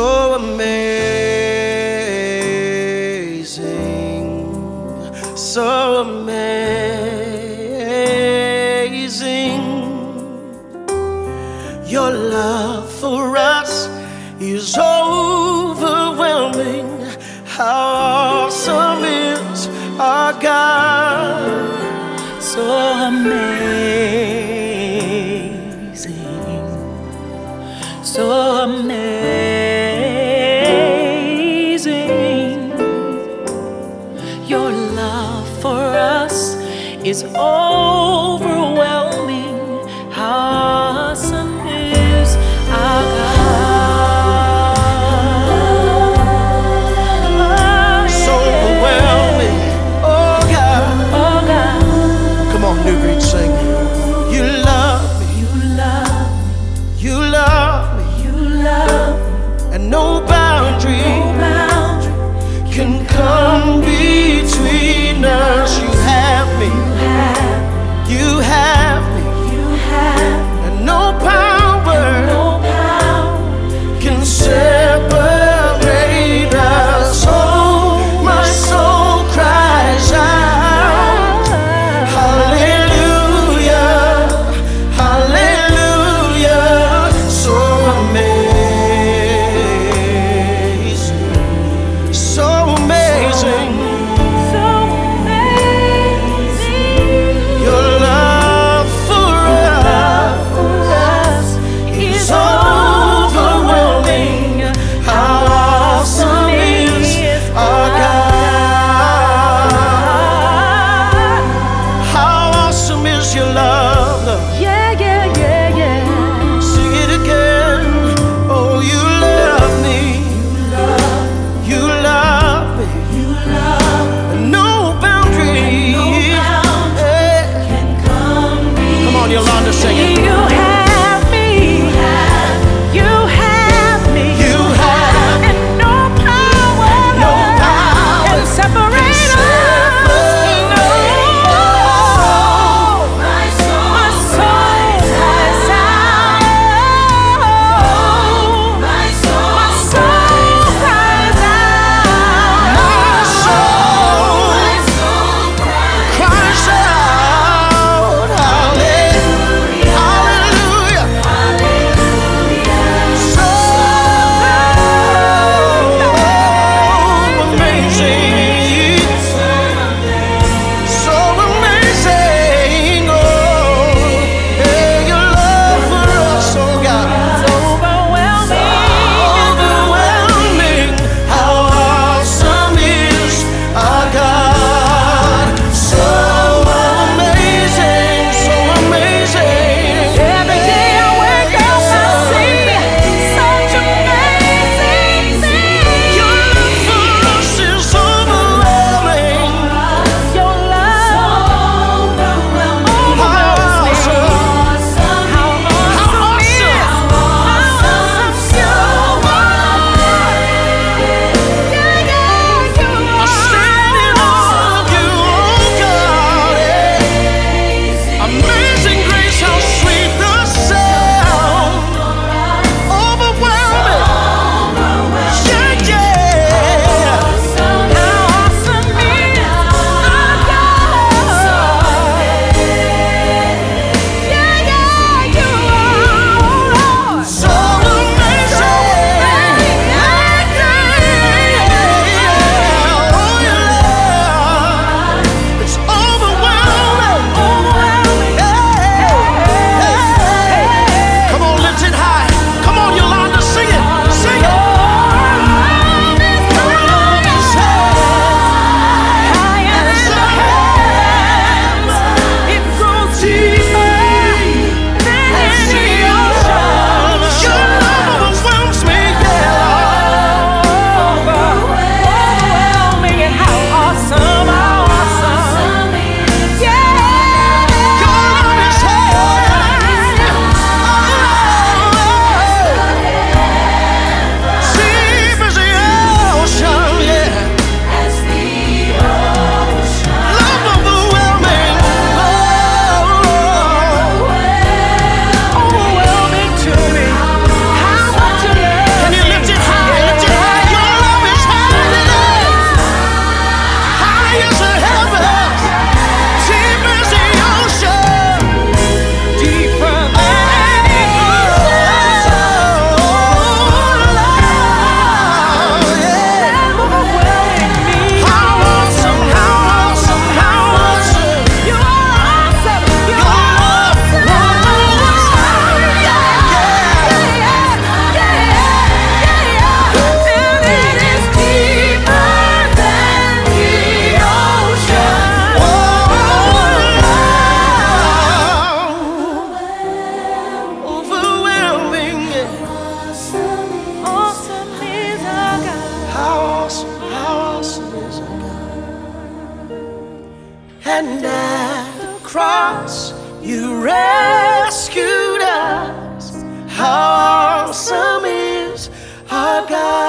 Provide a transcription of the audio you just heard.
so amazing, so amazing. Your love for us is overwhelming. How awesome is our God. So amazing, so amazing. Your love for us is overwhelming. How awesome is our God. So overwhelming, oh God. Oh God. Come on, New Breed, sing. You love me, You love, you love me, you love, and no boundary no boundary can come between us. You have me, have and at the cross you rescued us. How awesome is our God.